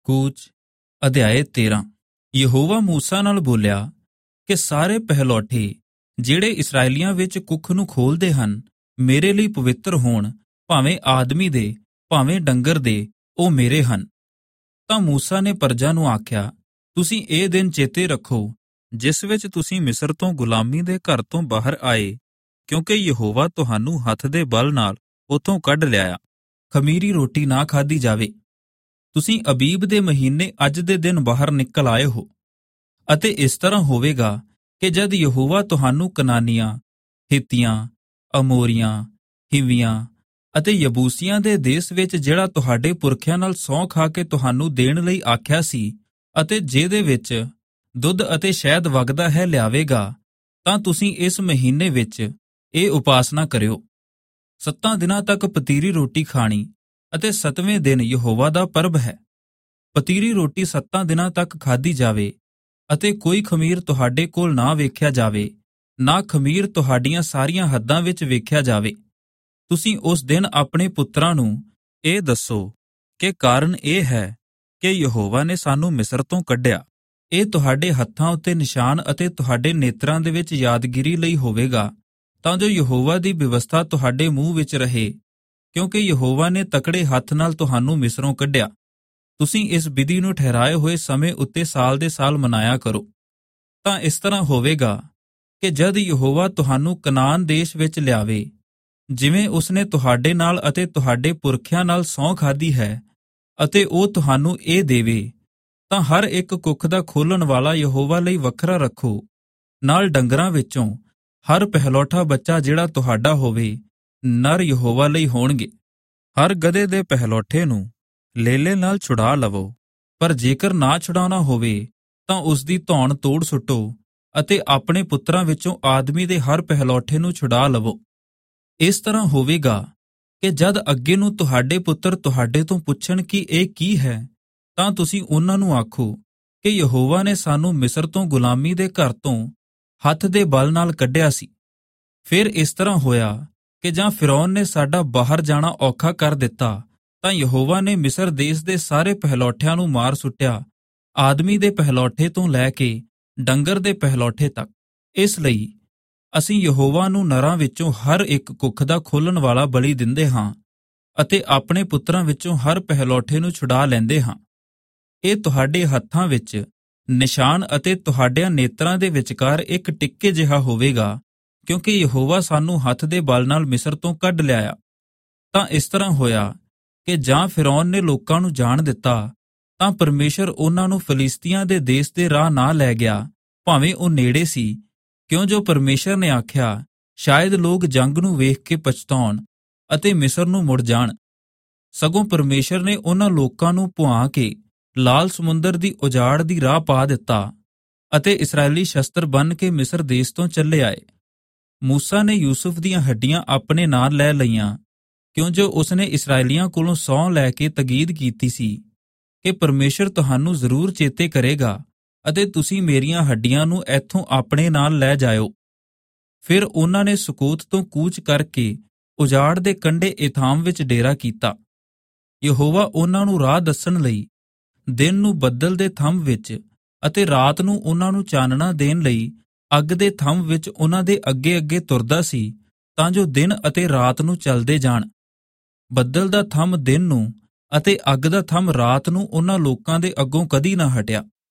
ਕੂਚ ਅਧਿਆਇ 13। ਯਹੋਵਾ ਮੂਸਾ ਨਾਲ ਬੋਲਿਆ ਕਿ ਸਾਰੇ ਪਹਿਲੌਠੇ ਜਿਹੜੇ ਇਸਰਾਏਲੀਆਂ ਵਿੱਚ ਕੁੱਖ ਨੂੰ ਖੋਲ੍ਹਦੇ ਹਨ ਮੇਰੇ ਲਈ ਪਵਿੱਤਰ ਹੋਣ, ਭਾਵੇਂ ਆਦਮੀ ਦੇ ਭਾਵੇਂ ਡੰਗਰ ਦੇ, ਉਹ ਮੇਰੇ ਹਨ। ਤਾਂ ਮੂਸਾ ਨੇ ਪਰਜਾ ਨੂੰ ਆਖਿਆ, ਤੁਸੀਂ ਇਹ ਦਿਨ ਚੇਤੇ ਰੱਖੋ ਜਿਸ ਵਿੱਚ ਤੁਸੀਂ ਮਿਸਰ ਤੋਂ ਗੁਲਾਮੀ ਦੇ ਘਰ ਤੋਂ ਬਾਹਰ ਆਏ, ਕਿਉਂਕਿ ਯਹੋਵਾ ਤੁਹਾਨੂੰ ਹੱਥ ਦੇ ਬਲ ਨਾਲ ਉਥੋਂ ਕੱਢ ਲਿਆਇਆ। ਖਮੀਰੀ ਰੋਟੀ ਨਾ ਖਾਧੀ ਜਾਵੇ। ਤੁਸੀਂ ਅਬੀਬ ਦੇ ਮਹੀਨੇ ਅੱਜ ਦੇ ਦਿਨ ਬਾਹਰ ਨਿਕਲ ਆਏ ਹੋ। ਅਤੇ ਇਸ ਤਰ੍ਹਾਂ ਹੋਵੇਗਾ ਕਿ ਜਦ ਯਹੋਵਾ ਤੁਹਾਨੂੰ ਕਨਾਨੀਆਂ, ਹਿੱਤੀਆਂ, ਅਮੋਰੀਆਂ, ਹਿਵੀਆਂ ਅਤੇ ਯਬੂਸੀਆਂ ਦੇ ਦੇਸ਼ ਵਿੱਚ ਜਿਹੜਾ ਤੁਹਾਡੇ ਪੁਰਖਿਆਂ ਨਾਲ ਸਹੁੰ ਖਾ ਕੇ ਤੁਹਾਨੂੰ ਦੇਣ ਲਈ ਆਖਿਆ ਸੀ ਅਤੇ ਜਿਹਦੇ ਵਿੱਚ ਦੁੱਧ ਅਤੇ ਸ਼ਹਿਦ ਵਗਦਾ ਹੈ ਲਿਆਵੇਗਾ, ਤਾਂ ਤੁਸੀਂ ਇਸ ਮਹੀਨੇ ਵਿੱਚ ਇਹ ਉਪਾਸਨਾ ਕਰਿਓ। 7 ਦਿਨਾਂ ਤੱਕ ਪਤੀਰੀ ਰੋਟੀ ਖਾਣੀ ਅਤੇ 7ਵੇਂ ਦਿਨ ਯਹੋਵਾ ਦਾ ਪਰਬ ਹੈ। ਪਤੀਰੀ ਰੋਟੀ 7 ਦਿਨਾਂ ਤੱਕ ਖਾਧੀ ਜਾਵੇ ਅਤੇ ਕੋਈ ਖਮੀਰ ਤੁਹਾਡੇ ਕੋਲ ਨਾ ਵੇਖਿਆ ਜਾਵੇ, ਨਾ ਖਮੀਰ ਤੁਹਾਡੀਆਂ ਸਾਰੀਆਂ ਹੱਦਾਂ ਵਿੱਚ ਵੇਖਿਆ ਜਾਵੇ। ਤੁਸੀਂ ਉਸ ਦਿਨ ਆਪਣੇ ਪੁੱਤਰਾਂ ਨੂੰ ਇਹ ਦੱਸੋ ਕਿ ਕਾਰਨ ਇਹ ਹੈ ਕਿ ਯਹੋਵਾ ਨੇ ਸਾਨੂੰ ਮਿਸਰ ਤੋਂ ਕੱਢਿਆ। ਇਹ ਤੁਹਾਡੇ ਹੱਥਾਂ ਉੱਤੇ ਨਿਸ਼ਾਨ ਅਤੇ ਤੁਹਾਡੇ ਨੇਤਰਾਂ ਦੇ ਵਿੱਚ ਯਾਦਗਿਰੀ ਲਈ ਹੋਵੇਗਾ, ਤਾਂ ਜੋ ਯਹੋਵਾ ਦੀ ਵਿਵਸਥਾ ਤੁਹਾਡੇ ਮੂੰਹ ਵਿੱਚ ਰਹੇ, ਕਿਉਂਕਿ ਯਹੋਵਾ ਨੇ ਤਕੜੇ ਹੱਥ ਨਾਲ ਤੁਹਾਨੂੰ ਮਿਸਰੋਂ ਕੱਢਿਆ। ਤੁਸੀਂ ਇਸ ਵਿਧੀ ਨੂੰ ਠਹਿਰਾਏ ਹੋਏ ਸਮੇਂ ਉੱਤੇ ਸਾਲ ਦੇ ਸਾਲ ਮਨਾਇਆ ਕਰੋ। ਤਾਂ ਇਸ ਤਰ੍ਹਾਂ ਹੋਵੇਗਾ ਕਿ ਜਦ ਯਹੋਵਾ ਤੁਹਾਨੂੰ ਕਨਾਨ ਦੇਸ਼ ਵਿੱਚ ਲਿਆਵੇ, ਜਿਵੇਂ ਉਸਨੇ ਤੁਹਾਡੇ ਨਾਲ ਅਤੇ ਤੁਹਾਡੇ ਪੁਰਖਿਆਂ ਨਾਲ ਸਹੁੰ ਖਾਧੀ ਹੈ, ਅਤੇ ਉਹ ਤੁਹਾਨੂੰ ਇਹ ਦੇਵੇ, ਤਾਂ ਹਰ ਇੱਕ ਕੁੱਖ ਦਾ ਖੋਲ੍ਹਣ ਵਾਲਾ ਯਹੋਵਾ ਲਈ ਵੱਖਰਾ ਰੱਖੋ। ਨਾਲ ਡੰਗਰਾਂ ਵਿੱਚੋਂ ਹਰ ਪਹਿਲੌਠਾ ਬੱਚਾ ਜਿਹੜਾ ਤੁਹਾਡਾ ਹੋਵੇ, ਨਰ ਯਹੋਵਾ ਲਈ ਹੋਣਗੇ। ਹਰ ਗਧੇ ਦੇ ਪਹਿਲੌਠੇ ਨੂੰ ਲੇਲੇ ਨਾਲ ਛੁਡਾ ਲਵੋ, ਪਰ ਜੇਕਰ ਨਾ ਛੁਡਾਉਣਾ ਹੋਵੇ ਤਾਂ ਉਸ ਦੀ ਧੌਣ ਤੋੜ ਸੁੱਟੋ ਅਤੇ ਆਪਣੇ ਪੁੱਤਰਾਂ ਵਿੱਚੋਂ ਆਦਮੀ ਦੇ ਹਰ ਪਹਿਲੌਠੇ ਨੂੰ ਛੁਡਾ ਲਵੋ। ਇਸ ਤਰ੍ਹਾਂ ਹੋਵੇਗਾ ਕਿ ਜਦ ਅੱਗੇ ਨੂੰ ਤੁਹਾਡੇ ਪੁੱਤਰ ਤੁਹਾਡੇ ਤੋਂ ਪੁੱਛਣ ਕਿ ਇਹ ਕੀ ਹੈ, ਤਾਂ ਤੁਸੀਂ ਉਹਨਾਂ ਨੂੰ ਆਖੋ ਕਿ ਯਹੋਵਾ ਨੇ ਸਾਨੂੰ ਮਿਸਰ ਤੋਂ ਗੁਲਾਮੀ ਦੇ ਘਰ ਤੋਂ ਹੱਥ ਦੇ ਬਲ ਨਾਲ ਕੱਢਿਆ ਸੀ। ਫਿਰ ਇਸ ਤਰ੍ਹਾਂ ਹੋਇਆ ਕਿ ਜਾਂ ਫਿਰੌਨ ਨੇ ਸਾਡਾ ਬਾਹਰ ਜਾਣਾ ਔਖਾ ਕਰ ਦਿੱਤਾ, ਤਾਂ ਯਹੋਵਾ ਨੇ ਮਿਸਰ ਦੇਸ਼ ਦੇ ਸਾਰੇ ਪਹਿਲੌਠਿਆਂ ਨੂੰ ਮਾਰ ਸੁੱਟਿਆ, ਆਦਮੀ ਦੇ ਪਹਿਲੌਠੇ ਤੋਂ ਲੈ ਕੇ ਡੰਗਰ ਦੇ ਪਹਿਲੌਠੇ ਤੱਕ। ਇਸ ਲਈ ਅਸੀਂ ਯਹੋਵਾ ਨੂੰ ਨਰਾਂ ਵਿੱਚੋਂ ਹਰ ਇੱਕ ਕੁੱਖ ਦਾ ਖੋਲ੍ਹਣ ਵਾਲਾ ਬਲੀ ਦਿੰਦੇ ਹਾਂ ਅਤੇ ਆਪਣੇ ਪੁੱਤਰਾਂ ਵਿੱਚੋਂ ਹਰ ਪਹਿਲੌਠੇ ਨੂੰ ਛੁਡਾ ਲੈਂਦੇ ਹਾਂ। ਇਹ ਤੁਹਾਡੇ ਹੱਥਾਂ ਵਿੱਚ ਨਿਸ਼ਾਨ ਅਤੇ ਤੁਹਾਡਿਆਂ ਨੇਤਰਾਂ ਦੇ ਵਿਚਕਾਰ ਇੱਕ ਟਿੱਕੇ ਜਿਹਾ ਹੋਵੇਗਾ, ਕਿਉਂਕਿ ਯਹੋਵਾ ਸਾਨੂੰ ਹੱਥ ਦੇ ਬਲ ਨਾਲ ਮਿਸਰ ਤੋਂ ਕੱਢ ਲਿਆਇਆ। ਤਾਂ ਇਸ ਤਰ੍ਹਾਂ ਹੋਇਆ ਕਿ ਜਾਂ ਫਿਰੌਨ ਨੇ ਲੋਕਾਂ ਨੂੰ ਜਾਣ ਦਿੱਤਾ, ਤਾਂ ਪਰਮੇਸ਼ਰ ਉਹਨਾਂ ਨੂੰ ਫਲਿਸਤੀਆਂ ਦੇ ਦੇਸ਼ ਦੇ ਰਾਹ ਨਾ ਲੈ ਗਿਆ, ਭਾਵੇਂ ਉਹ ਨੇੜੇ ਸੀ, ਕਿਉਂ ਜੋ ਪਰਮੇਸ਼ਰ ਨੇ ਆਖਿਆ, ਸ਼ਾਇਦ ਲੋਕ ਜੰਗ ਨੂੰ ਵੇਖ ਕੇ ਪਛਤਾਉਣ ਅਤੇ ਮਿਸਰ ਨੂੰ ਮੁੜ ਜਾਣ। ਸਗੋਂ ਪਰਮੇਸ਼ਰ ਨੇ ਉਹਨਾਂ ਲੋਕਾਂ ਨੂੰ ਭੁਆ ਕੇ ਲਾਲ ਸਮੁੰਦਰ ਦੀ ਉਜਾੜ ਦੀ ਰਾਹ ਪਾ ਦਿੱਤਾ ਅਤੇ ਇਸਰਾਏਲੀ ਸ਼ਸਤਰ ਬੰਨ੍ਹ ਕੇ ਮਿਸਰ ਦੇਸ਼ ਤੋਂ ਚੱਲੇ ਆਏ। ਮੂਸਾ ਨੇ ਯੂਸੁਫ ਦੀਆਂ ਹੱਡੀਆਂ ਆਪਣੇ ਨਾਲ ਲੈ ਲਈਆਂ, ਕਿਉਂ ਜੋ ਉਸਨੇ ਇਸਰਾਏਲੀਆਂ ਕੋਲੋਂ ਸਹੁੰ ਲੈ ਕੇ ਤਕੀਦ ਕੀਤੀ ਸੀ ਕਿ ਪਰਮੇਸ਼ਰ ਤੁਹਾਨੂੰ ਜ਼ਰੂਰ ਚੇਤੇ ਕਰੇਗਾ ਅਤੇ ਤੁਸੀਂ ਮੇਰੀਆਂ ਹੱਡੀਆਂ ਨੂੰ ਇੱਥੋਂ ਆਪਣੇ ਨਾਲ ਲੈ ਜਾਇਓ। ਫਿਰ ਉਹਨਾਂ ਨੇ ਸੁਕੋਤ ਤੋਂ ਕੂਚ ਕਰਕੇ ਉਜਾੜ ਦੇ ਕੰਢੇ ਏਥਾਮ ਵਿੱਚ ਡੇਰਾ ਕੀਤਾ। ਯਹੋਵਾ ਉਹਨਾਂ ਨੂੰ ਰਾਹ ਦੱਸਣ ਲਈ ਦਿਨ ਨੂੰ ਬੱਦਲ ਦੇ ਥੰਮ੍ਹ ਵਿੱਚ ਅਤੇ ਰਾਤ ਨੂੰ ਉਹਨਾਂ ਨੂੰ ਚਾਨਣਾ ਦੇਣ ਲਈ ਅੱਗ ਦੇ ਥੰਮ੍ਹ ਵਿੱਚ ਉਹਨਾਂ ਦੇ ਅੱਗੇ ਅੱਗੇ ਤੁਰਦਾ ਸੀ, ਤਾਂ ਜੋ ਦਿਨ ਅਤੇ ਰਾਤ ਨੂੰ ਚੱਲਦੇ ਜਾਣ। ਬੱਦਲ ਦਾ ਥੰਮ੍ਹ ਦਿਨ ਨੂੰ ਅਤੇ ਅੱਗ ਦਾ ਥੰਮ੍ਹ ਰਾਤ ਨੂੰ ਉਹਨਾਂ ਲੋਕਾਂ ਦੇ ਅੱਗੋਂ ਕਦੀ ਨਾ ਹਟਿਆ।